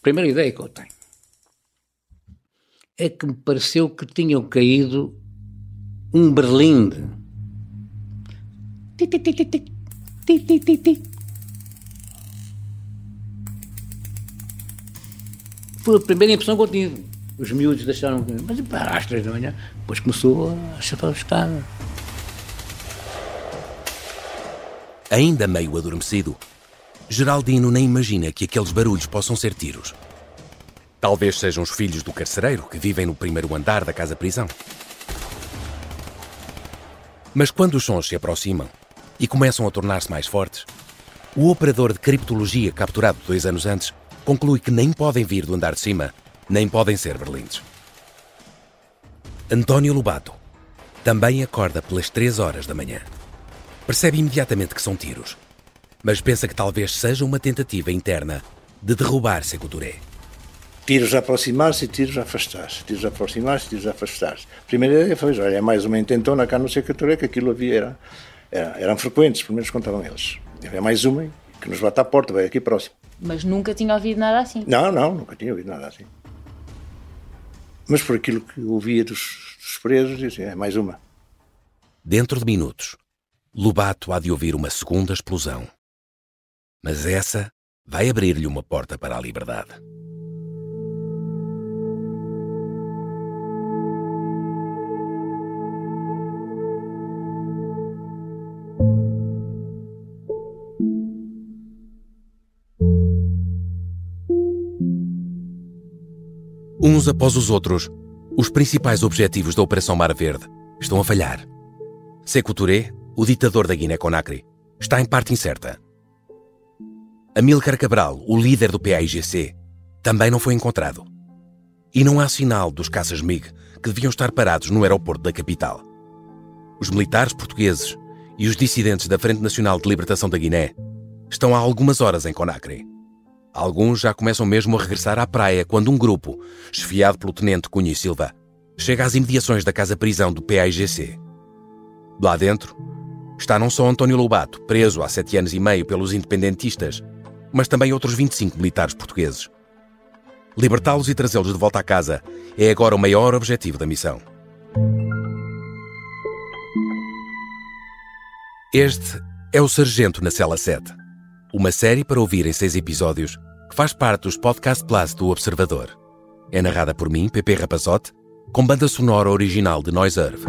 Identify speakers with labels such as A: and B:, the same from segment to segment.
A: primeira ideia que eu tenho é que me pareceu que tinham caído um berlinde. Tic, tic, tic, tic, tic, tic, tic, tic. Foi a primeira impressão que eu tive. Os miúdos deixaram... Mas às 3 da manhã, depois começou a chafar a escada.
B: Ainda meio adormecido, Geraldino nem imagina que aqueles barulhos possam ser tiros. Talvez sejam os filhos do carcereiro que vivem no primeiro andar da casa-prisão. Mas quando os sons se aproximam e começam a tornar-se mais fortes, o operador de criptologia capturado 2 anos antes conclui que nem podem vir do andar de cima, nem podem ser berlindes. António Lobato também acorda pelas 3 horas da manhã. Percebe imediatamente que são tiros, mas pensa que talvez seja uma tentativa interna de derrubar Sékou Touré.
C: Tiros a aproximar-se e tiros a afastar-se. Tiros a aproximar-se e tiros a afastar-se. A primeira ideia foi, olha, é mais uma intentona cá no Sékou Touré, que aquilo havia, eram frequentes, pelo menos contavam eles. É mais uma que nos bate à porta, vai aqui próximo.
D: Mas nunca tinha ouvido nada assim?
C: Não, nunca tinha ouvido nada assim. Mas por aquilo que ouvia dos presos, disse, é mais uma.
B: Dentro de minutos, Lobato há de ouvir uma segunda explosão. Mas essa vai abrir-lhe uma porta para a liberdade. Uns após os outros, os principais objetivos da Operação Mar Verde estão a falhar. Sékou Touré, o ditador da Guiné-Conakry, está em parte incerta. Amílcar Cabral, o líder do PAIGC, também não foi encontrado. E não há sinal dos caças MiG que deviam estar parados no aeroporto da capital. Os militares portugueses e os dissidentes da Frente Nacional de Libertação da Guiné estão há algumas horas em Conakry. Alguns já começam mesmo a regressar à praia quando um grupo, chefiado pelo tenente Cunha e Silva, chega às imediações da casa-prisão do PAIGC. Lá dentro está não só António Lobato, preso há 7 anos e meio pelos independentistas, mas também outros 25 militares portugueses. Libertá-los e trazê-los de volta à casa é agora o maior objetivo da missão. Este é o Sargento na Cela 7, uma série para ouvir em 6 episódios que faz parte dos Podcast Plus do Observador. É narrada por mim, Pepe Rapazote, com banda sonora original de Noise Earth.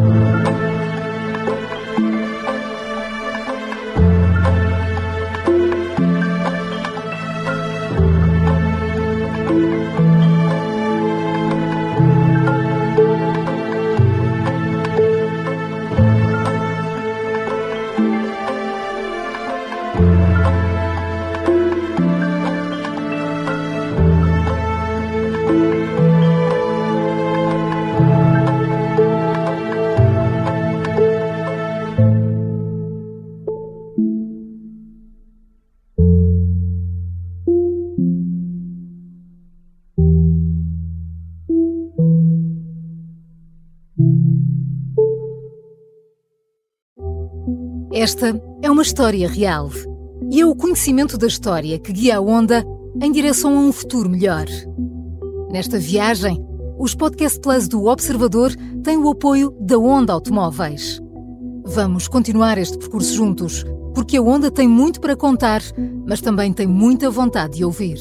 E: Esta é uma história real e é o conhecimento da história que guia a Onda em direção a um futuro melhor. Nesta viagem, os Podcast Plus do Observador têm o apoio da Onda Automóveis. Vamos continuar este percurso juntos, porque a Onda tem muito para contar, mas também tem muita vontade de ouvir.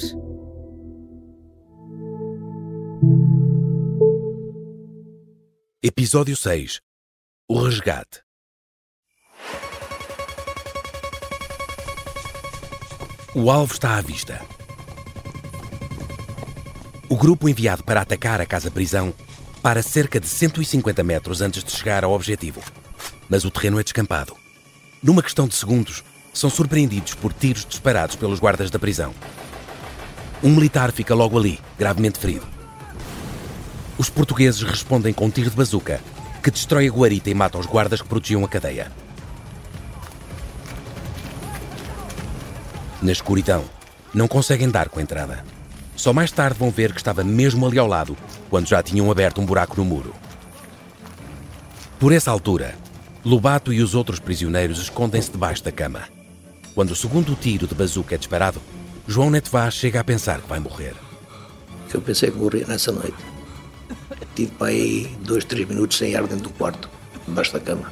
B: Episódio 6. O Resgate. O alvo está à vista. O grupo enviado para atacar a casa-prisão para cerca de 150 metros antes de chegar ao objetivo. Mas o terreno é descampado. Numa questão de segundos, são surpreendidos por tiros disparados pelos guardas da prisão. Um militar fica logo ali, gravemente ferido. Os portugueses respondem com um tiro de bazuca, que destrói a guarita e mata os guardas que protegiam a cadeia. Na escuridão, não conseguem dar com a entrada. Só mais tarde vão ver que estava mesmo ali ao lado, quando já tinham aberto um buraco no muro. Por essa altura, Lobato e os outros prisioneiros escondem-se debaixo da cama. Quando o segundo tiro de bazuca é disparado, João Neto Vaz chega a pensar que vai morrer.
F: que eu pensei que morria nessa noite. Tive para aí 2, 3 minutos sem ar dentro do quarto, debaixo da cama.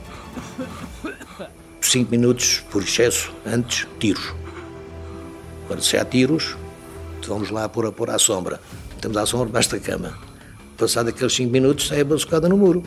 F: 5 minutos, por excesso, antes, tiros. Quando se há tiros, vamos lá pôr à sombra. Temos à sombra debaixo da cama. Passado aqueles 5 minutos, sai a bazucada no muro.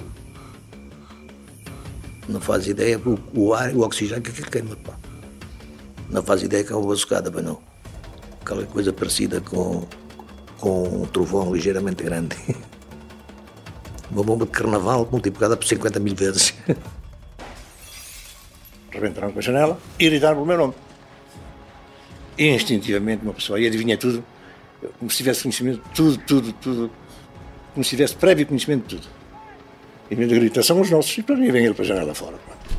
F: Não faz ideia, o ar, o oxigênio que aquilo queima, pá. Não faz ideia que é uma bazucada, mas não. Aquela coisa parecida com um trovão ligeiramente grande. Uma bomba de carnaval multiplicada por 50 mil vezes.
C: Rebentaram com a janela e gritaram pelo meu nome. E instintivamente uma pessoa, e adivinha tudo, como se tivesse conhecimento de tudo, como se tivesse prévio conhecimento de tudo. E a minha gritação os nossos, e para mim vem ele para a janela fora.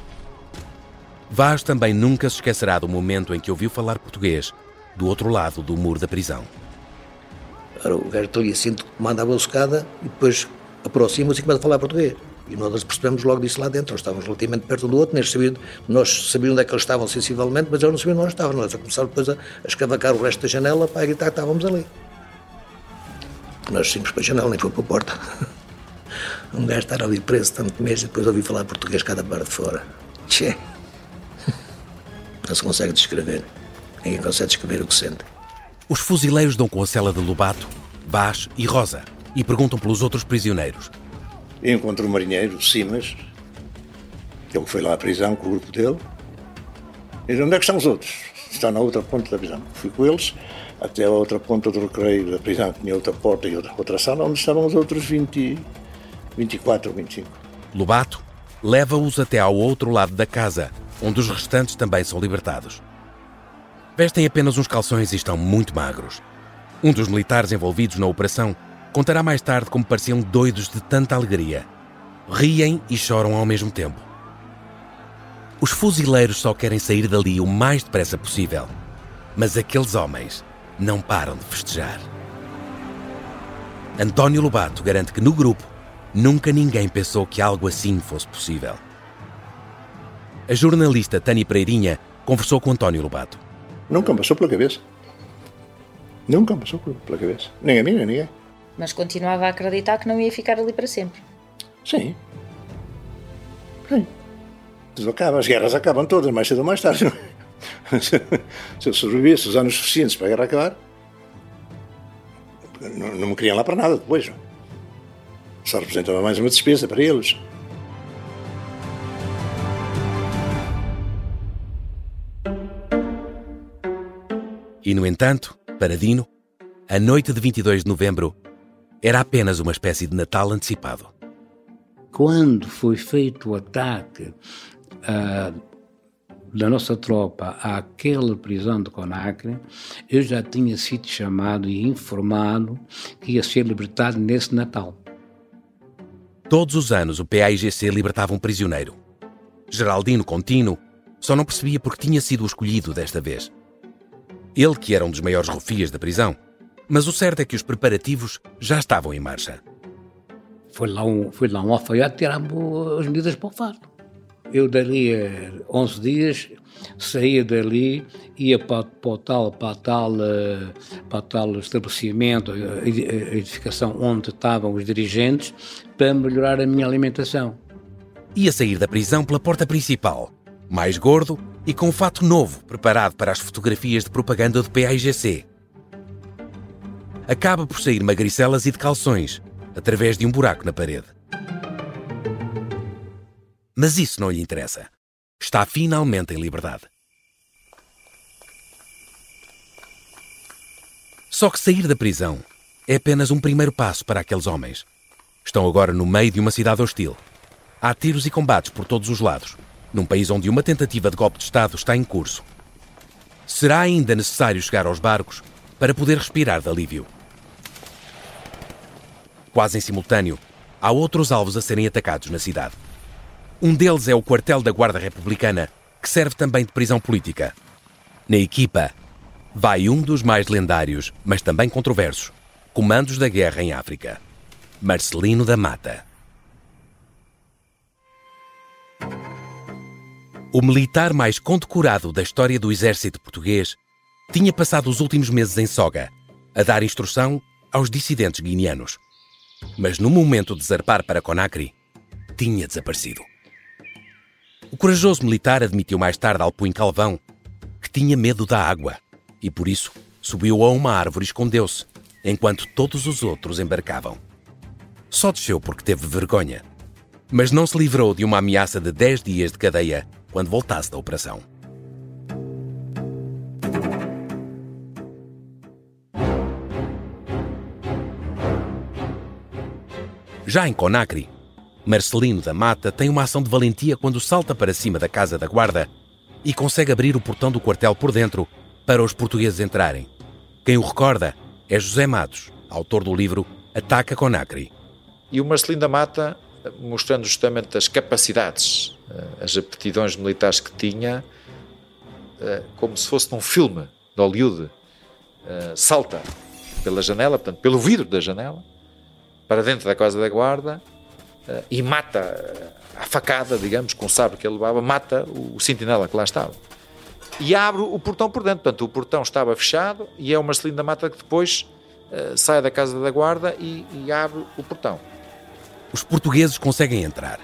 B: Vaz também nunca se esquecerá do momento em que ouviu falar português do outro lado do muro da prisão.
F: Ora, o gajo ali assim, manda a bazucada e depois aproxima-se e começa a falar português. E nós percebemos logo disso lá dentro. Nós estávamos relativamente perto um do outro, nós sabíamos onde é que eles estavam sensivelmente, mas eu não sabia onde nós estávamos. Nós começámos depois a escavacar o resto da janela para gritar que estávamos ali. Nós saímos para a janela, nem foi para a porta. Um gajo estar ali preso tanto mês e depois ouvi falar português cada parte de fora. Tchê! Não se consegue descrever. Ninguém consegue descrever o que sente.
B: Os fuzileiros dão com a cela de Lobato, Vaz e Rosa e perguntam pelos outros prisioneiros.
C: Encontro o marinheiro, Simas, que ele foi lá à prisão com o grupo dele. E diz, onde é que estão os outros? Está na outra ponta da prisão. Fui com eles até a outra ponta do recreio da prisão, que tinha outra porta e outra sala, onde estavam os outros 24 ou 25.
B: Lobato leva-os até ao outro lado da casa, onde os restantes também são libertados. Vestem apenas uns calções e estão muito magros. Um dos militares envolvidos na operação contará mais tarde como pareciam doidos de tanta alegria. Riem e choram ao mesmo tempo. Os fuzileiros só querem sair dali o mais depressa possível, mas aqueles homens não param de festejar. António Lobato garante que no grupo nunca ninguém pensou que algo assim fosse possível. A jornalista Tânia Pereirinha conversou com António Lobato.
C: Nunca me passou pela cabeça. Nunca me passou pela cabeça. Nem a mim, nem a ninguém.
D: Mas continuava a acreditar que não ia ficar ali para sempre.
C: Sim. Tudo acaba, as guerras acabam todas, mais cedo ou mais tarde. Se eu sobrevivesse os anos suficientes para a guerra acabar, não me queriam lá para nada depois. Só representava mais uma despesa para eles.
B: E, no entanto, para Dino, a noite de 22 de novembro era apenas uma espécie de Natal antecipado.
A: Quando foi feito o ataque da nossa tropa àquela prisão de Conakry, eu já tinha sido chamado e informado que ia ser libertado nesse Natal.
B: Todos os anos o PAIGC libertava um prisioneiro. Geraldino Contino só não percebia porque tinha sido escolhido desta vez. Ele que era um dos maiores rufias da prisão, mas o certo é que os preparativos já estavam em marcha.
A: Foi lá um alfaiate tirar as medidas para o Faro. Eu dali 11 dias, saía dali, ia para tal estabelecimento, a edificação onde estavam os dirigentes, para melhorar a minha alimentação.
B: Ia sair da prisão pela porta principal, mais gordo e com um fato novo preparado para as fotografias de propaganda do PAIGC. Acaba por sair magricelas e de calções, através de um buraco na parede. Mas isso não lhe interessa. Está finalmente em liberdade. Só que sair da prisão é apenas um primeiro passo para aqueles homens. Estão agora no meio de uma cidade hostil. Há tiros e combates por todos os lados, num país onde uma tentativa de golpe de Estado está em curso. Será ainda necessário chegar aos barcos para poder respirar de alívio. Quase em simultâneo, há outros alvos a serem atacados na cidade. Um deles é o quartel da Guarda Republicana, que serve também de prisão política. Na equipa, vai um dos mais lendários, mas também controversos, comandos da guerra em África, Marcelino da Mata. O militar mais condecorado da história do exército português tinha passado os últimos meses em Soga, a dar instrução aos dissidentes guineanos. Mas no momento de zarpar para Conakry, tinha desaparecido. O corajoso militar admitiu mais tarde ao Punho Calvão que tinha medo da água e, por isso, subiu a uma árvore e escondeu-se, enquanto todos os outros embarcavam. Só desceu porque teve vergonha, mas não se livrou de uma ameaça de 10 dias de cadeia quando voltasse da operação. Já em Conakry, Marcelino da Mata tem uma ação de valentia quando salta para cima da casa da guarda e consegue abrir o portão do quartel por dentro para os portugueses entrarem. Quem o recorda é José Matos, autor do livro Ataca Conakry.
G: E o Marcelino da Mata, mostrando justamente as capacidades, as aptidões militares que tinha, como se fosse num filme de Hollywood, salta pela janela, portanto, pelo vidro da janela, para dentro da casa da guarda e mata a facada, digamos, com o sabre que ele levava, mata o sentinela que lá estava. E abre o portão por dentro. Portanto, o portão estava fechado e é o Marcelino da Mata que depois sai da casa da guarda e abre o portão.
B: Os portugueses conseguem entrar.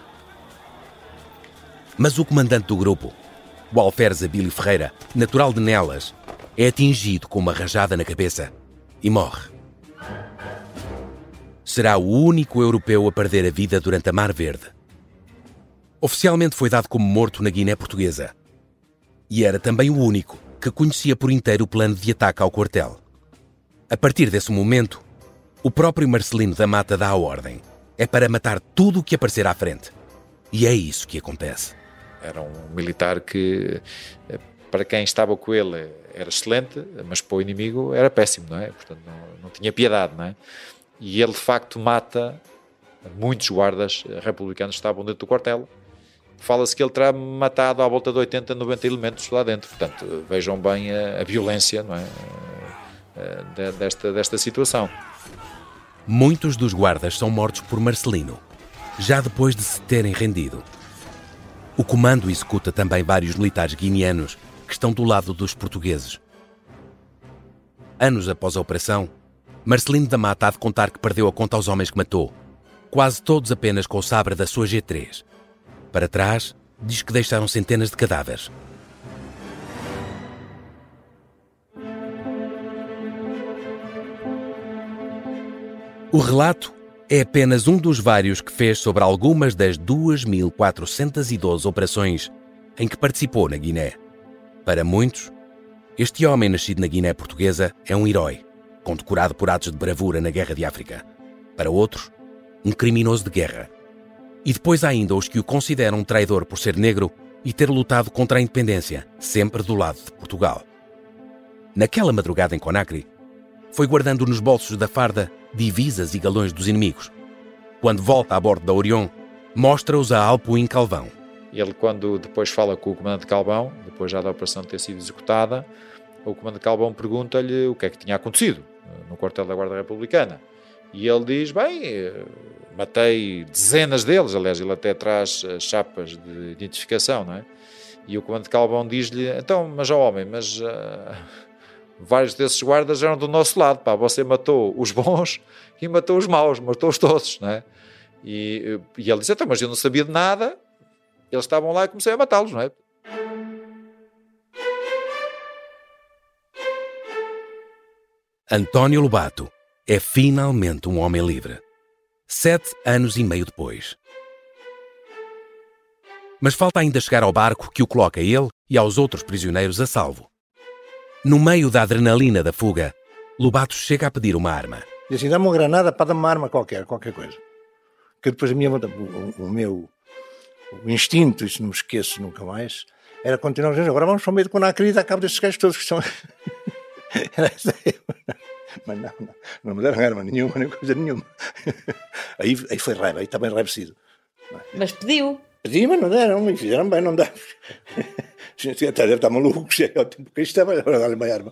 B: Mas o comandante do grupo, o alferes Abílio Ferreira, natural de Nelas, é atingido com uma rajada na cabeça e morre. Será o único europeu a perder a vida durante a Mar Verde. Oficialmente foi dado como morto na Guiné Portuguesa. E era também o único que conhecia por inteiro o plano de ataque ao quartel. A partir desse momento, o próprio Marcelino da Mata dá a ordem. É para matar tudo o que aparecer à frente. E é isso que acontece.
G: Era um militar que, para quem estava com ele, era excelente, mas para o inimigo era péssimo, não é? Portanto, não tinha piedade, não é? E ele, de facto, mata muitos guardas republicanos que estavam dentro do quartel. Fala-se que ele terá matado à volta de 80, 90 elementos lá dentro. Portanto, vejam bem a violência, não é? Desta situação.
B: Muitos dos guardas são mortos por Marcelino, já depois de se terem rendido. O comando executa também vários militares guineanos que estão do lado dos portugueses. Anos após a operação, Marcelino da Mata há de contar que perdeu a conta aos homens que matou, quase todos apenas com o sabre da sua G3. Para trás, diz que deixaram centenas de cadáveres. O relato é apenas um dos vários que fez sobre algumas das 2.412 operações em que participou na Guiné. Para muitos, este homem nascido na Guiné Portuguesa é um herói, condecorado por atos de bravura na Guerra de África. Para outros, um criminoso de guerra. E depois há ainda os que o consideram um traidor por ser negro e ter lutado contra a independência, sempre do lado de Portugal. Naquela madrugada em Conakry, foi guardando nos bolsos da farda divisas e galões dos inimigos. Quando volta a bordo da Orion, mostra-os a Punho Calvão.
G: Ele, quando depois fala com o comandante Calvão, depois já da operação ter sido executada, o comandante Calvão pergunta-lhe o que é que tinha acontecido no quartel da Guarda Republicana. E ele diz, bem, matei dezenas deles, aliás, ele até traz chapas de identificação, não é? E o comandante Calvão diz-lhe, então, mas ó homem, mas vários desses guardas eram do nosso lado, pá, você matou os bons e matou os maus, matou-os todos, não é? E ele disse, então, mas eu não sabia de nada, eles estavam lá e comecei a matá-los, não é?
B: António Lobato é finalmente um homem livre. 7 anos e meio depois. Mas falta ainda chegar ao barco que o coloca a ele e aos outros prisioneiros a salvo. No meio da adrenalina da fuga, Lobato chega a pedir uma arma.
C: E assim, dá-me uma granada para dar-me uma arma qualquer coisa. Que depois o meu instinto, isso não me esqueço nunca mais, era continuar a dizer, agora vamos para o meio de Conakry e dar cabo destes gajos todos que estão... Era essa aí. Mas não me deram arma nenhuma, nem coisa nenhuma. Aí foi raiva, aí está bem enraivecido.
D: Mas pediu.
C: Pedi, mas não deram, me fizeram bem, não dá. Deve estar maluco, chega ao tempo que isto estava, agora dar-lhe uma arma.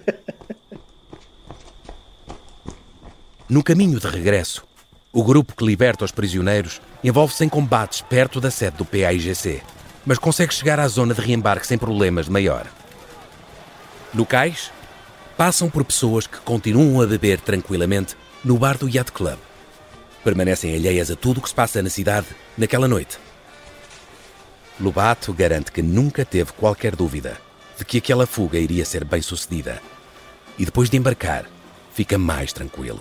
B: No caminho de regresso, o grupo que liberta os prisioneiros envolve-se em combates perto da sede do PAIGC, mas consegue chegar à zona de reembarque sem problemas de maior. No cais, passam por pessoas que continuam a beber tranquilamente no bar do Yacht Club. Permanecem alheias a tudo o que se passa na cidade naquela noite. Lobato garante que nunca teve qualquer dúvida de que aquela fuga iria ser bem-sucedida. E depois de embarcar, fica mais tranquilo.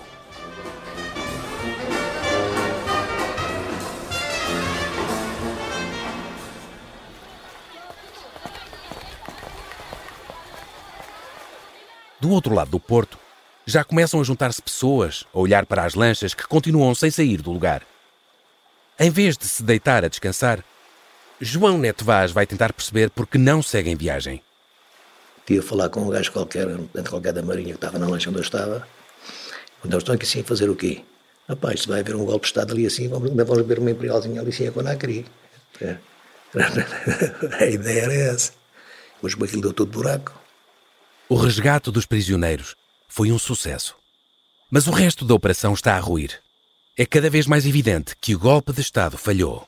B: Do outro lado do porto, já começam a juntar-se pessoas a olhar para as lanchas que continuam sem sair do lugar. Em vez de se deitar a descansar, João Neto Vaz vai tentar perceber por que não seguem viagem.
F: Ia falar com um gajo qualquer da Marinha que estava na lancha onde eu estava. Onde eles estão aqui assim a fazer o quê? Rapaz, se vai haver um golpe de Estado ali assim, vamos ver uma imperialzinha ali assim a Conakry. A ideia era essa. Mas aquilo deu todo buraco.
B: O resgate dos prisioneiros foi um sucesso. Mas o resto da operação está a ruir. É cada vez mais evidente que o golpe de Estado falhou.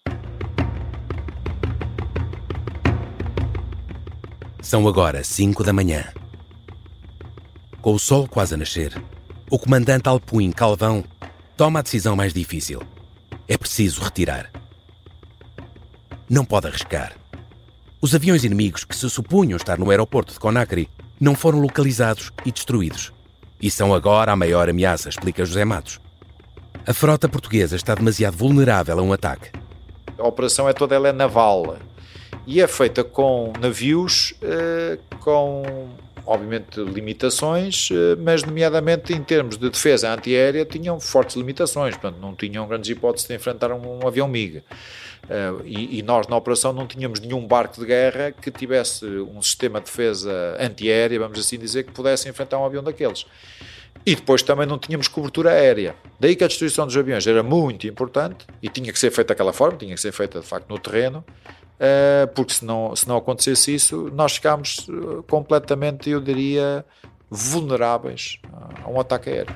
B: São agora 5 da manhã. Com o sol quase a nascer, o comandante Alpuim Calvão toma a decisão mais difícil. É preciso retirar. Não pode arriscar. Os aviões inimigos que se supunham estar no aeroporto de Conakry não foram localizados e destruídos. E são agora a maior ameaça, explica José Matos. A frota portuguesa está demasiado vulnerável a um ataque.
G: A operação ela é naval e é feita com navios com, obviamente, limitações, mas nomeadamente em termos de defesa antiaérea tinham fortes limitações, portanto não tinham grandes hipóteses de enfrentar um avião MiG. E nós na operação não tínhamos nenhum barco de guerra que tivesse um sistema de defesa antiaérea, vamos assim dizer, que pudesse enfrentar um avião daqueles. E depois também não tínhamos cobertura aérea. Daí que a destruição dos aviões era muito importante e tinha que ser feita daquela forma, tinha que ser feita de facto no terreno, porque se não acontecesse isso, nós ficámos completamente, eu diria, vulneráveis a um ataque aéreo.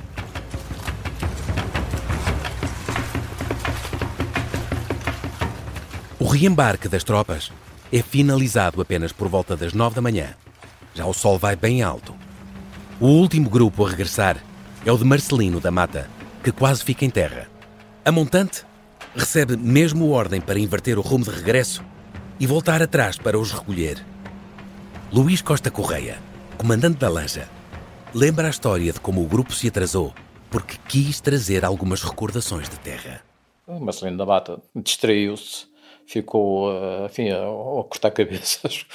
B: O reembarque das tropas é finalizado apenas por volta das 9 da manhã. Já o sol vai bem alto. O último grupo a regressar é o de Marcelino da Mata, que quase fica em terra. A montante recebe mesmo ordem para inverter o rumo de regresso e voltar atrás para os recolher. Luís Costa Correia, comandante da lancha, lembra a história de como o grupo se atrasou porque quis trazer algumas recordações de terra.
H: O Marcelino da Mata distraiu-se, ficou a cortar cabeças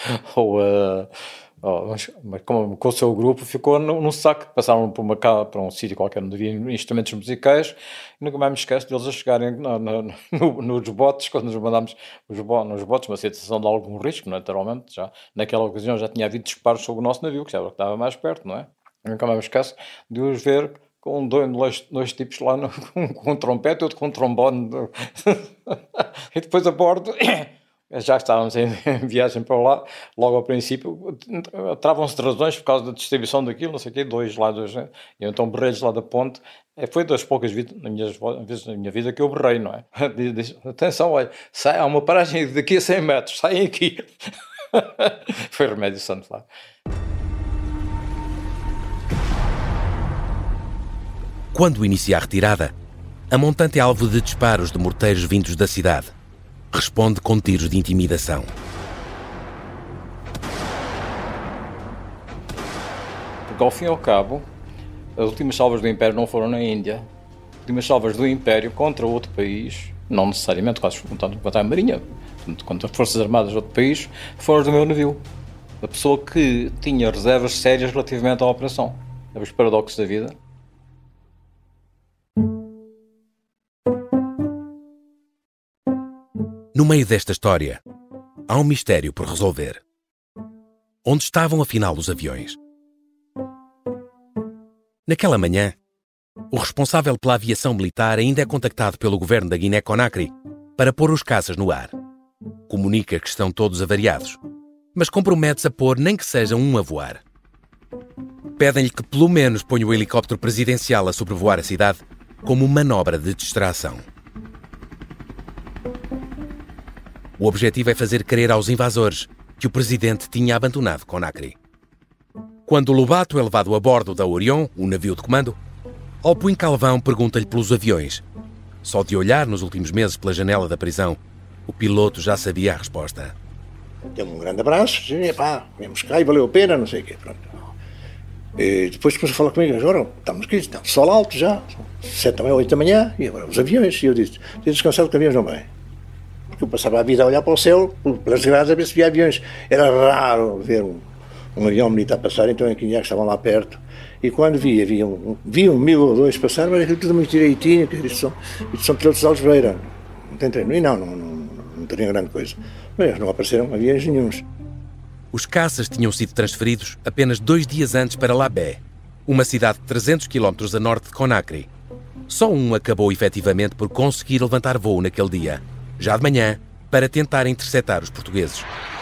H: com o seu grupo, ficou num saco. Passaram para um sítio qualquer onde havia instrumentos musicais e nunca mais me esqueço deles a chegarem nos botes, quando nos mandámos nos botes, uma situação de algum risco, naturalmente. Já naquela ocasião já tinha havido disparos sobre o nosso navio, que já estava mais perto, não é? Nunca mais me esqueço de os ver com dois tipos lá, um com um trompete e outro com um trombone. E depois a bordo, já estávamos em viagem para lá, logo ao princípio, travam-se razões por causa da distribuição daquilo, não sei o quê, dois, e então berrei-lhes lá da ponte. Foi das poucas vezes na minha vida que eu berrei, não é? Diz, atenção, olha, há uma paragem daqui a 100 metros, saem aqui. Foi remédio santo lá.
B: Quando inicia a retirada, a montante é alvo de disparos de morteiros vindos da cidade. Responde com tiros de intimidação.
H: Porque ao fim e ao cabo, as últimas salvas do Império não foram na Índia. As últimas salvas do Império contra outro país, não necessariamente contra a Marinha, contra as Forças Armadas de outro país, foram do meu navio. A pessoa que tinha reservas sérias relativamente à operação. É os paradoxos da vida.
B: No meio desta história, há um mistério por resolver. Onde estavam afinal os aviões? Naquela manhã, o responsável pela aviação militar ainda é contactado pelo governo da Guiné-Conakry para pôr os caças no ar. Comunica que estão todos avariados, mas compromete-se a pôr nem que seja um a voar. Pedem-lhe que pelo menos ponha o helicóptero presidencial a sobrevoar a cidade como manobra de distração. O objetivo é fazer crer aos invasores que o presidente tinha abandonado Conakry. Quando Lobato é levado a bordo da Orion, o navio de comando, Alpuin Calvão pergunta-lhe pelos aviões. Só de olhar nos últimos meses pela janela da prisão, o piloto já sabia a resposta.
C: Deu-me um grande abraço, disse, viemos cá e valeu a pena, não sei o quê, pronto. E depois começou a falar comigo, agora estamos aqui, está sol alto já, 7 ou 8 da manhã, e agora os aviões, e eu disse, descansado que aviões não vêm. Porque eu passava a vida a olhar para o céu, pelas grades, a ver se via aviões. Era raro ver um avião militar passar, então aqui já estavam lá perto. E quando havia 1.000 ou 2 passar, mas aquilo tudo muito direitinho, que isto são pilotos de Algeira. Não tem treino. E não teria grande coisa. Mas não apareceram aviões nenhuns.
B: Os caças tinham sido transferidos apenas 2 dias antes para Labé, uma cidade de 300 km a norte de Conakry. Só um acabou efetivamente por conseguir levantar voo naquele dia, já de manhã, para tentar interceptar os portugueses.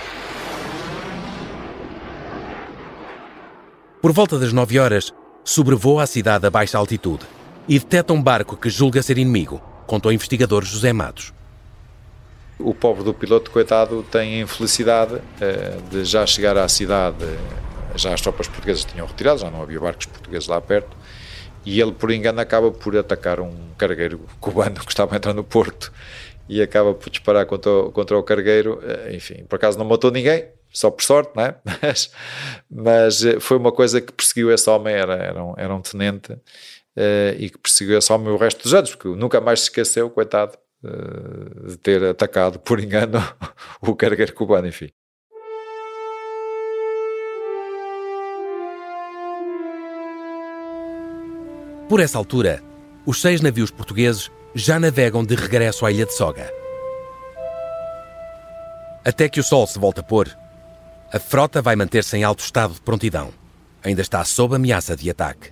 B: Por volta das 9 horas, sobrevoa a cidade a baixa altitude e detecta um barco que julga ser inimigo, contou o investigador José Matos.
G: O pobre do piloto, coitado, tem a infelicidade de já chegar à cidade, já as tropas portuguesas tinham retirado, já não havia barcos portugueses lá perto, e ele, por engano, acaba por atacar um cargueiro cubano que estava entrando no porto e acaba por disparar contra o cargueiro. Enfim, por acaso não matou ninguém, só por sorte, não é? Mas foi uma coisa que perseguiu esse homem, era um tenente, e que perseguiu esse homem o resto dos anos, porque nunca mais se esqueceu, coitado, de ter atacado por engano o cargueiro cubano, enfim.
B: Por essa altura, os 6 navios portugueses já navegam de regresso à ilha de Soga. Até que o sol se volte a pôr, a frota vai manter-se em alto estado de prontidão. Ainda está sob ameaça de ataque.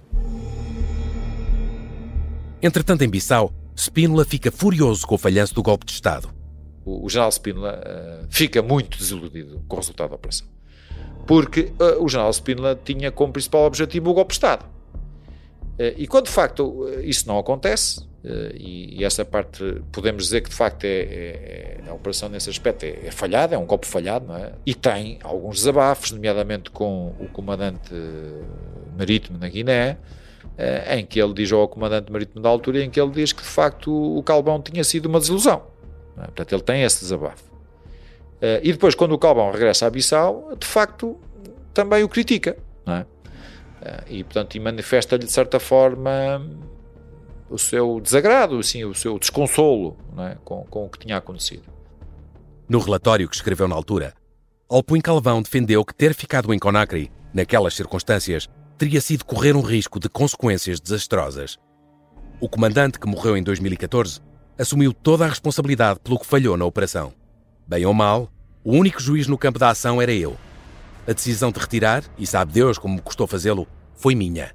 B: Entretanto, em Bissau, Spínola fica furioso com o falhanço do golpe de Estado.
G: O general Spínola fica muito desiludido com o resultado da operação. Porque o general Spínola tinha como principal objetivo o golpe de Estado. E quando de facto isso não acontece, e essa parte podemos dizer que de facto a operação nesse aspecto é falhada, é um golpe falhado, não é? E tem alguns desabafos, nomeadamente com o comandante marítimo na Guiné, em que ele diz ao comandante marítimo da altura, em que ele diz que de facto o Calvão tinha sido uma desilusão, não é? Portanto ele tem esse desabafo, e depois quando o Calvão regressa a Bissau, de facto também o critica, não é? E portanto manifesta-lhe de certa forma o seu desagrado, assim, o seu desconsolo, não é? com o que tinha acontecido.
B: No relatório que escreveu na altura, Alpuin Calvão defendeu que ter ficado em Conakry, naquelas circunstâncias, teria sido correr um risco de consequências desastrosas. O comandante, que morreu em 2014, assumiu toda a responsabilidade pelo que falhou na operação. Bem ou mal, o único juiz no campo da ação era eu. A decisão de retirar, e sabe Deus como me custou fazê-lo, foi minha.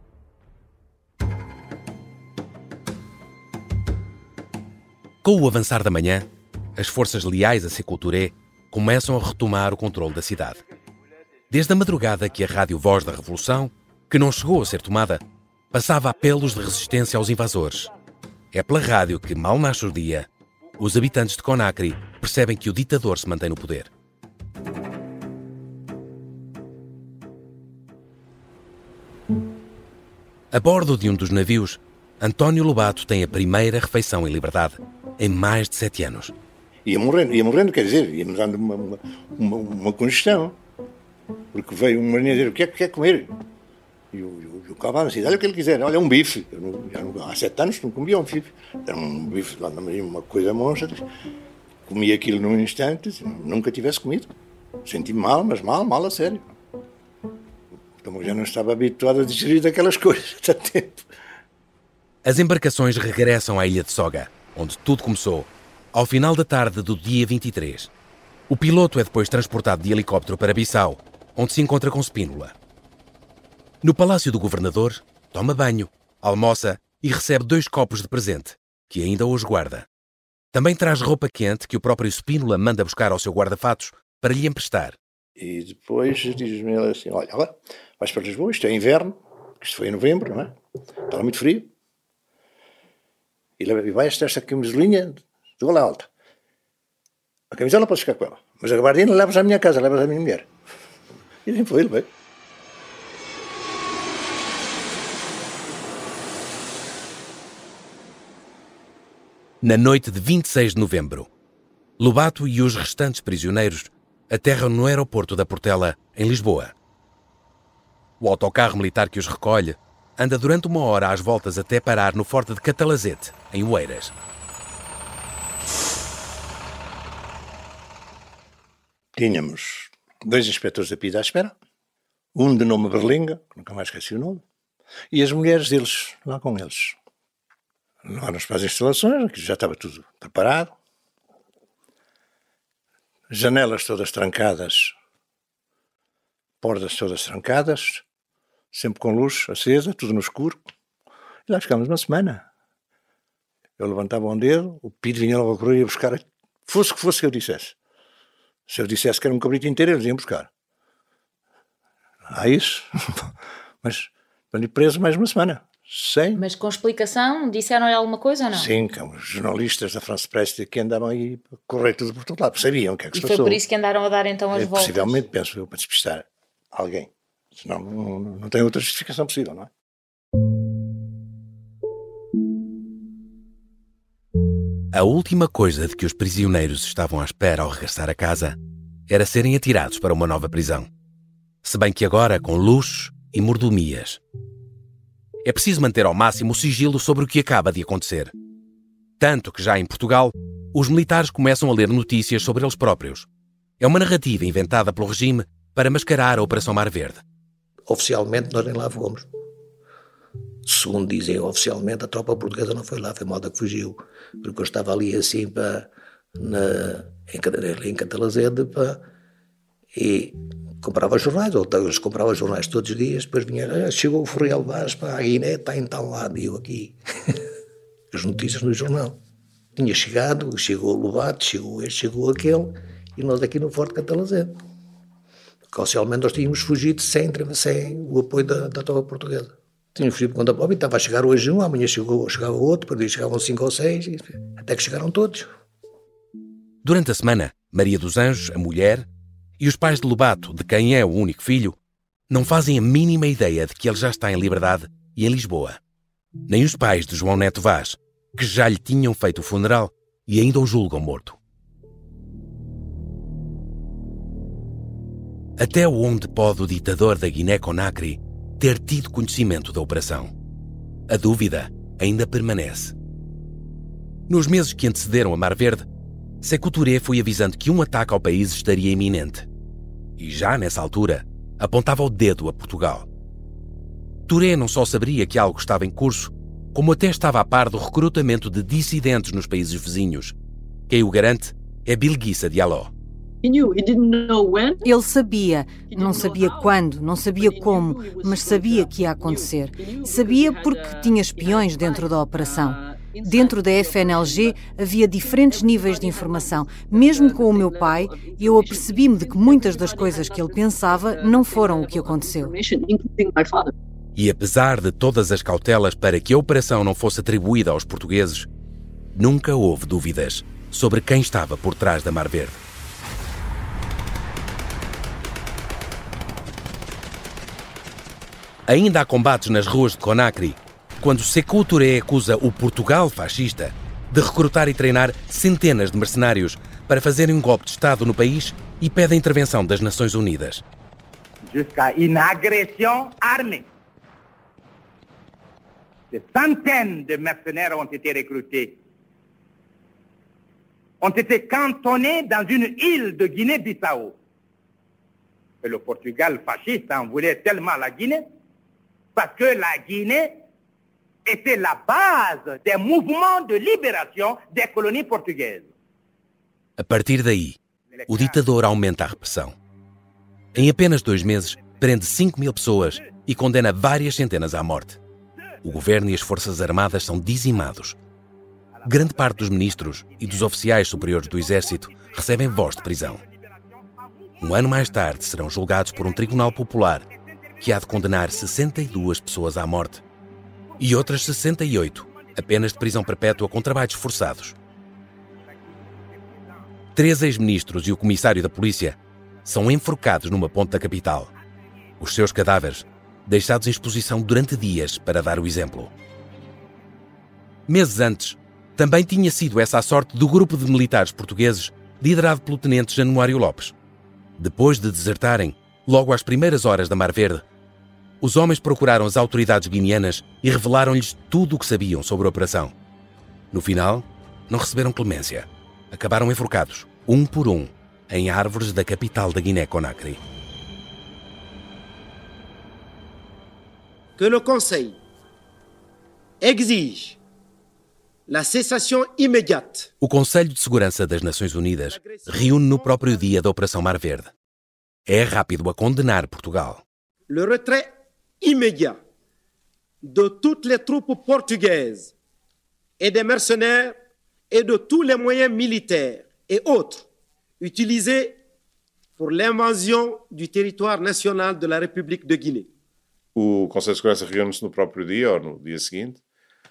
B: Com o avançar da manhã, as forças leais a Sékou Touré começam a retomar o controle da cidade. Desde a madrugada que a Rádio Voz da Revolução, que não chegou a ser tomada, passava apelos de resistência aos invasores. É pela rádio que, mal nasce o dia, os habitantes de Conakry percebem que o ditador se mantém no poder. A bordo de um dos navios, António Lobato tem a primeira refeição em liberdade em mais de 7 anos.
C: Ia morrendo, quer dizer, ia-me dando uma congestão. Porque veio um marinheiro dizer, o que é que quer comer? E o Calvão disse, olha o que ele quiser, olha, um bife. Há 7 anos não comia um bife. Era um bife lá na marinha, uma coisa monstra. Comi aquilo num instante, nunca tivesse comido. Senti-me mal, mas mal a sério. Como eu já não estava habituado a digerir daquelas coisas há tanto tempo.
B: As embarcações regressam à ilha de Soga, onde tudo começou, ao final da tarde do dia 23. O piloto é depois transportado de helicóptero para Bissau, onde se encontra com Spínola. No palácio do governador, toma banho, almoça e recebe 2 copos de presente, que ainda hoje guarda. Também traz roupa quente que o próprio Spínola manda buscar ao seu guarda-fatos para lhe emprestar.
C: E depois diz-me ele assim, olha, vais para Lisboa, isto é inverno, isto foi em novembro, não é? Estava muito frio. E vai esta camisolinha de gola alta. A camisola podes ficar com ela, mas a gabardina levas à minha casa, levas à minha mulher. E assim foi, ele veio.
B: Na noite de 26 de novembro, Lobato e os restantes prisioneiros aterram no aeroporto da Portela, em Lisboa. O autocarro militar que os recolhe anda durante 1 hora às voltas até parar no Forte de Catalazete, em Oeiras.
C: Tínhamos 2 inspectores da PIDE à espera, um de nome Berlinga, que nunca mais esqueci o nome, e as mulheres deles, lá com eles. Levaram-nos para as instalações, aqui já estava tudo preparado. Janelas todas trancadas, portas todas trancadas, sempre com luz acesa, tudo no escuro. E lá ficámos 1 semana. Eu levantava um dedo, o PIDE vinha logo a correr e ia buscar, fosse o que fosse que eu dissesse. Se eu dissesse que era um cabrito inteiro, eles iam buscar. Isso. Mas ali preso mais 1 semana. Sem.
D: Mas com explicação, disseram-lhe alguma coisa ou não?
C: Sim, os jornalistas da France Presse que andavam aí a correr tudo por todo lado, sabiam o que é que se
D: E
C: passou.
D: foi por isso que andaram a dar então as voltas?
C: Possivelmente, penso eu, para despistar alguém. Senão não tem outra justificação possível, não é?
B: A última coisa de que os prisioneiros estavam à espera ao regressar a casa era serem atirados para uma nova prisão. Se bem que agora com luxos e mordomias. É preciso manter ao máximo o sigilo sobre o que acaba de acontecer. Tanto que já em Portugal, os militares começam a ler notícias sobre eles próprios. É uma narrativa inventada pelo regime para mascarar a Operação Mar Verde.
F: Oficialmente nós nem lá fomos. Segundo dizem oficialmente, a tropa portuguesa não foi lá, foi malta que fugiu. Porque eu estava ali assim em Catalazede e comprava jornais, ou eles compravam jornais todos os dias, depois vinha, chegou o Ferreira Vaz para a Guiné, está em tal lado, e eu aqui. As notícias no jornal. Tinha chegado, chegou o Lobato, chegou este, chegou aquele, e nós aqui no Forte Catalazede. Oficialmente nós tínhamos fugido sem o apoio da tropa portuguesa. Tínhamos fugido por conta própria, estava a chegar hoje um, amanhã chegava outro, depois chegavam 5 ou 6, até que chegaram todos.
B: Durante a semana, Maria dos Anjos, a mulher, e os pais de Lobato, de quem é o único filho, não fazem a mínima ideia de que ele já está em liberdade e em Lisboa. Nem os pais de João Neto Vaz, que já lhe tinham feito o funeral e ainda o julgam morto. Até onde pode o ditador da Guiné-Conakry ter tido conhecimento da operação? A dúvida ainda permanece. Nos meses que antecederam a Mar Verde, Sékou Touré foi avisando que um ataque ao país estaria iminente. E já nessa altura, apontava o dedo a Portugal. Touré não só sabia que algo estava em curso, como até estava a par do recrutamento de dissidentes nos países vizinhos. Quem o garante é Bilguissa Diallo.
E: Ele sabia, não sabia quando, não sabia como, mas sabia que ia acontecer. Sabia porque tinha espiões dentro da operação. Dentro da FNLG havia diferentes níveis de informação. Mesmo com o meu pai, eu apercebi-me de que muitas das coisas que ele pensava não foram o que aconteceu.
B: E apesar de todas as cautelas para que a operação não fosse atribuída aos portugueses, nunca houve dúvidas sobre quem estava por trás da Mar Verde. Ainda há combates nas ruas de Conakry, quando Sékou Touré acusa o Portugal fascista de recrutar e treinar centenas de mercenários para fazerem um golpe de Estado no país e pede a intervenção das Nações Unidas.
I: Jusqu'à une agression armée. Des centaines de mercenaires ont été recrutés. Ont été cantonnés dans une île de Guinée-Bissau. Et le Portugal fasciste en voulait tellement la Guinée, parce que la Guinée était la base des mouvements de libération des colonies portugaises.
B: A partir daí, o ditador aumenta a repressão. Em apenas 2 meses, prende 5.000 pessoas e condena várias centenas à morte. O governo e as forças armadas são dizimados. Grande parte dos ministros e dos oficiais superiores do exército recebem voz de prisão. 1 ano mais tarde, serão julgados por um tribunal popular que há de condenar 62 pessoas à morte e outras 68 a penas de prisão perpétua com trabalhos forçados. 3 ex-ministros e o comissário da polícia são enforcados numa ponte da capital. Os seus cadáveres deixados em exposição durante dias para dar o exemplo. Meses antes, Também tinha sido essa a sorte do grupo de militares portugueses liderado pelo tenente Januário Lopes. Depois de desertarem, logo às primeiras horas da Mar Verde, os homens procuraram as autoridades guineanas e revelaram-lhes tudo o que sabiam sobre a operação. No final, não receberam clemência. Acabaram enforcados, um por um, em árvores da capital da Guiné-Conakry.
J: Que le Conseil exige la cessation immédiate.
B: O Conselho de Segurança das Nações Unidas reúne no próprio dia da Operação Mar Verde. É rápido a condenar Portugal.
J: Le retrait immédiat de toutes les troupes portugaises et des mercenaires et de tous les moyens militaires et autres utilisés pour l'invasion du territoire national de la République de Guinée.
K: O Conselho de Segurança reúne-se no próprio dia ou no dia seguinte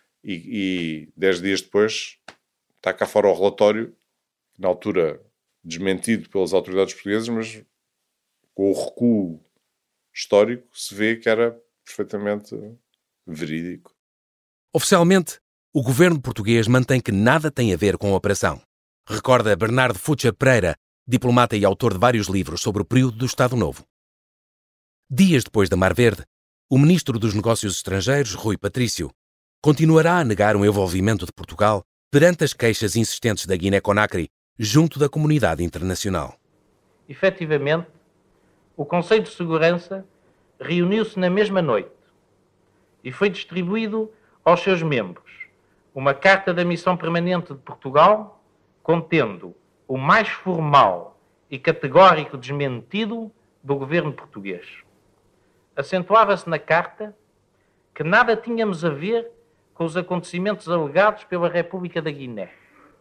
K: e 10 dias depois está cá fora o relatório, na altura desmentido pelas autoridades portuguesas, mas com o recuo histórico se vê que era perfeitamente verídico.
B: Oficialmente, o governo português mantém que nada tem a ver com a operação. Recorda Bernardo Futcher Pereira, diplomata e autor de vários livros sobre o período do Estado Novo. Dias depois da Mar Verde, o ministro dos Negócios Estrangeiros, Rui Patrício, continuará a negar o envolvimento de Portugal perante as queixas insistentes da Guiné-Conakry junto da comunidade internacional.
L: Efetivamente, o Conselho de Segurança reuniu-se na mesma noite e foi distribuído aos seus membros uma carta da Missão Permanente de Portugal contendo o mais formal e categórico desmentido do governo português. Acentuava-se na carta que nada tínhamos a ver com os acontecimentos alegados pela República da Guiné,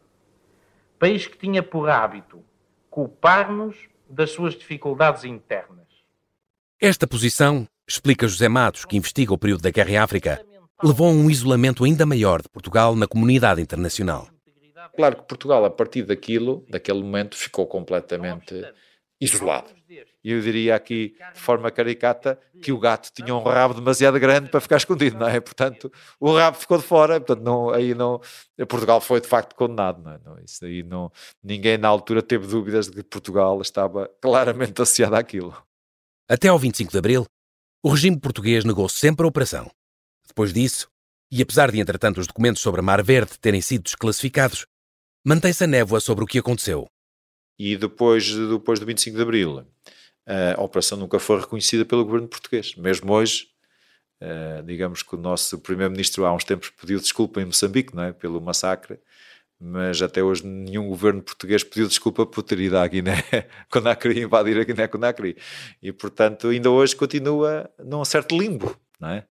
L: país que tinha por hábito culpar-nos das suas dificuldades internas.
B: Esta posição, explica José Matos, que investiga o período da guerra em África, levou a um isolamento ainda maior de Portugal na comunidade internacional.
G: Claro que Portugal, a partir daquele momento, ficou completamente isolado. E eu diria aqui, de forma caricata, que o gato tinha um rabo demasiado grande para ficar escondido, não é? Portanto, o rabo ficou de fora, portanto, Portugal foi de facto condenado, não é? Isso aí ninguém na altura teve dúvidas de que Portugal estava claramente associado àquilo.
B: Até ao 25 de Abril, o regime português negou sempre a operação. Depois disso, e apesar de entretanto os documentos sobre a Mar Verde terem sido desclassificados, mantém-se a névoa sobre o que aconteceu.
G: E depois do 25 de Abril, a operação nunca foi reconhecida pelo governo português. Mesmo hoje, digamos que o nosso primeiro-ministro há uns tempos pediu desculpa em Moçambique, não é? Pelo massacre, mas até hoje nenhum governo português pediu desculpa por ter ido à Guiné-Conakry, invadir a Guiné-Conakry. E, portanto, ainda hoje continua num certo limbo, não é?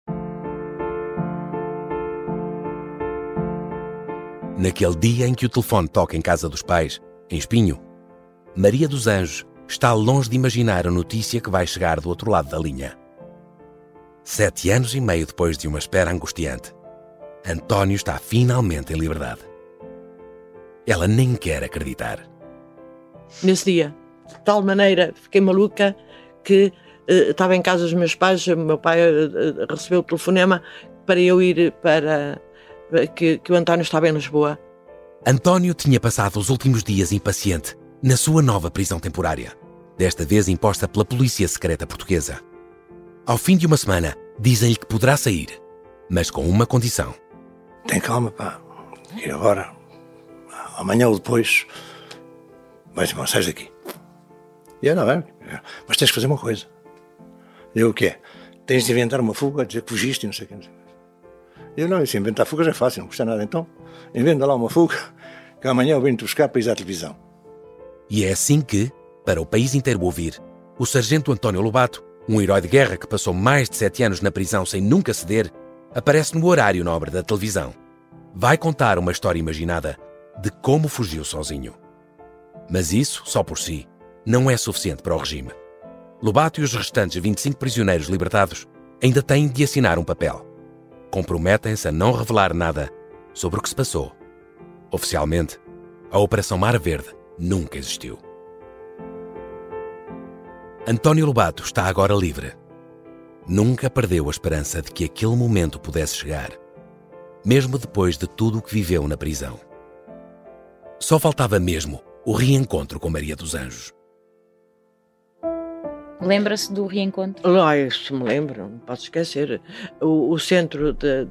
B: Naquele dia em que o telefone toca em casa dos pais, em Espinho, Maria dos Anjos está longe de imaginar a notícia que vai chegar do outro lado da linha. 7 anos e meio depois de uma espera angustiante, António está finalmente em liberdade. Ela nem quer acreditar.
M: Nesse dia, de tal maneira, fiquei maluca que estava em casa dos meus pais, meu pai recebeu o telefonema para eu ir para... que o António estava em Lisboa.
B: António tinha passado os últimos dias impaciente na sua nova prisão temporária, desta vez imposta pela Polícia Secreta Portuguesa. Ao fim de uma semana, dizem-lhe que poderá sair, mas com uma condição.
C: Tem calma, pá. E agora, amanhã ou depois, sais daqui. E eu, não é? Mas tens que fazer uma coisa. Eu, o quê? Tens de inventar uma fuga, dizer que fugiste e não sei o quê. Eu não, isso inventar fugas é fácil, não custa nada. Então, inventa lá uma fuga, que amanhã eu venho-te buscar para ir à televisão.
B: E é assim que, para o país inteiro ouvir, o sargento António Lobato, um herói de guerra que passou mais de 7 anos na prisão sem nunca ceder, aparece no horário nobre da televisão. Vai contar uma história imaginada de como fugiu sozinho. Mas isso, só por si, não é suficiente para o regime. Lobato e os restantes 25 prisioneiros libertados ainda têm de assinar um papel. Comprometem-se a não revelar nada sobre o que se passou. Oficialmente, a Operação Mar Verde nunca existiu. António Lobato está agora livre. Nunca perdeu a esperança de que aquele momento pudesse chegar. mesmo depois de tudo o que viveu na prisão. Só faltava mesmo o reencontro com Maria dos Anjos.
D: Lembra-se do reencontro?
M: Isso me lembro, não posso esquecer. O centro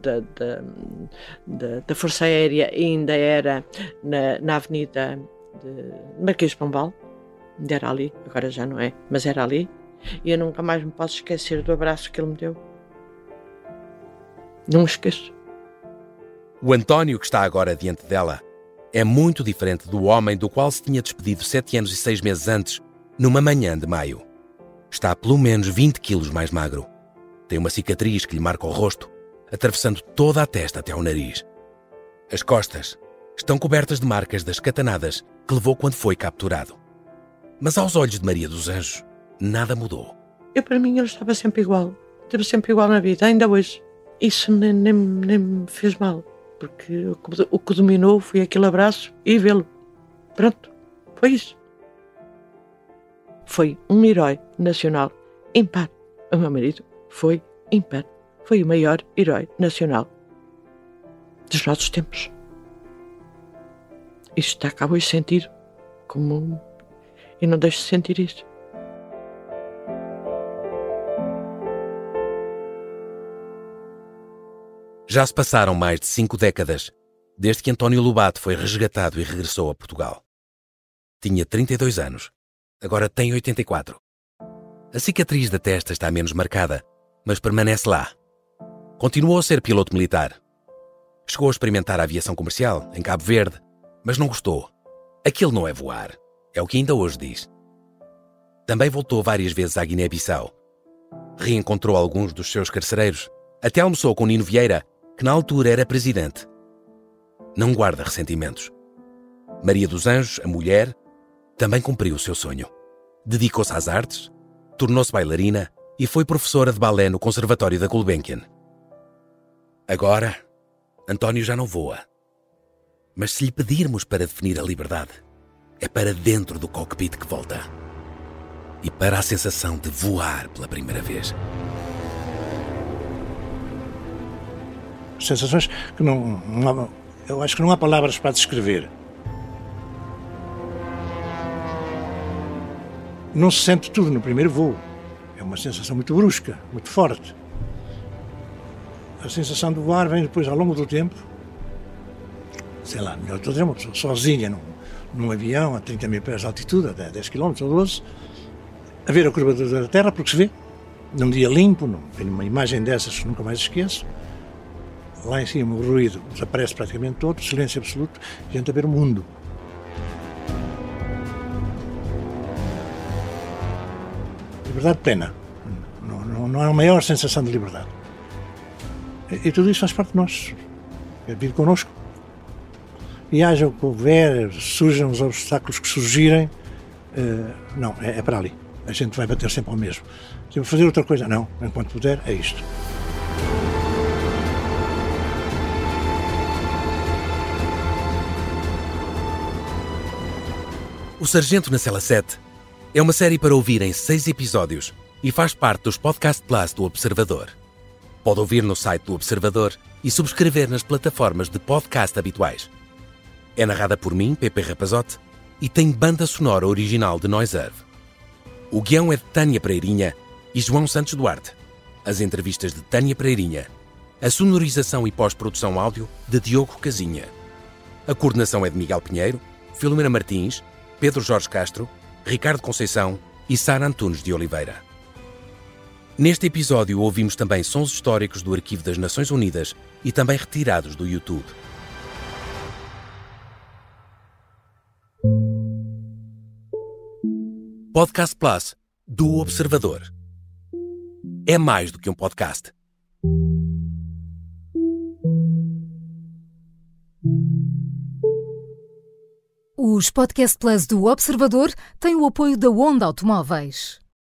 M: da Força Aérea ainda era na Avenida de Marquês de Pombal, ainda era ali, agora já não é, mas era ali. E eu nunca mais me posso esquecer do abraço que ele me deu. Não me esqueço.
B: O António, que está agora diante dela, é muito diferente do homem do qual se tinha despedido 7 anos e 6 meses antes, numa manhã de maio. Está pelo menos 20 quilos mais magro. Tem uma cicatriz que lhe marca o rosto, atravessando toda a testa até ao nariz. As costas estão cobertas de marcas das catanadas que levou quando foi capturado. Mas aos olhos de Maria dos Anjos, nada mudou.
M: Para mim ele estava sempre igual. Esteve sempre igual na vida, ainda hoje. Isso nem me fez mal, porque o que dominou foi aquele abraço e vê-lo. Pronto, foi isso. Foi um herói nacional ímpar. O meu marido foi ímpar. Foi o maior herói nacional dos nossos tempos. Isto está cá hoje sentido como... E não deixo de sentir isso.
B: Já se passaram mais de 5 décadas desde que António Lobato foi resgatado e regressou a Portugal. Tinha 32 anos. Agora tem 84. A cicatriz da testa está menos marcada, mas permanece lá. Continuou a ser piloto militar. Chegou a experimentar a aviação comercial em Cabo Verde, mas não gostou. Aquilo não é voar, é o que ainda hoje diz. Também voltou várias vezes à Guiné-Bissau. Reencontrou alguns dos seus carcereiros. Até almoçou com Nino Vieira, que na altura era presidente. Não guarda ressentimentos. Maria dos Anjos, a mulher, também cumpriu o seu sonho. Dedicou-se às artes, tornou-se bailarina e foi professora de balé no Conservatório da Gulbenkian. Agora, António já não voa. Mas se lhe pedirmos para definir a liberdade, é para dentro do cockpit que volta. E para a sensação de voar pela primeira vez.
C: Sensações que eu acho que não há palavras para descrever. Não se sente tudo no primeiro voo. É uma sensação muito brusca, muito forte. A sensação de voar vem depois, ao longo do tempo. Sei lá, melhor estou a dizer, uma pessoa sozinha num avião a 30 mil pés de altitude, a 10 km ou 12, a ver a curvatura da Terra, porque se vê, num dia limpo, vem uma imagem dessas que nunca mais esqueço. Lá em cima o ruído desaparece praticamente todo, silêncio absoluto, e a gente a ver o mundo. Liberdade plena. Não há maior sensação de liberdade. E tudo isso faz parte de nós. É vir connosco. E haja o que houver, surjam os obstáculos que surgirem, não, é para ali. A gente vai bater sempre ao mesmo. Se eu fazer outra coisa, não. Enquanto puder, é isto.
B: O Sargento na Cela 7 é uma série para ouvir em 6 episódios e faz parte dos Podcast Plus do Observador. Pode ouvir no site do Observador e subscrever nas plataformas de podcast habituais. É narrada por mim, Pepe Rapazote, e tem banda sonora original de Noiserve. O guião é de Tânia Pereirinha e João Santos Duarte. As entrevistas de Tânia Pereirinha. A sonorização e pós-produção áudio de Diogo Casinha. A coordenação é de Miguel Pinheiro, Filomena Martins, Pedro Jorge Castro, Ricardo Conceição e Sara Antunes de Oliveira. Neste episódio ouvimos também sons históricos do Arquivo das Nações Unidas e também retirados do YouTube. Podcast Plus do Observador. É mais do que um podcast.
E: Os Podcast Plus do Observador têm o apoio da Onda Automóveis.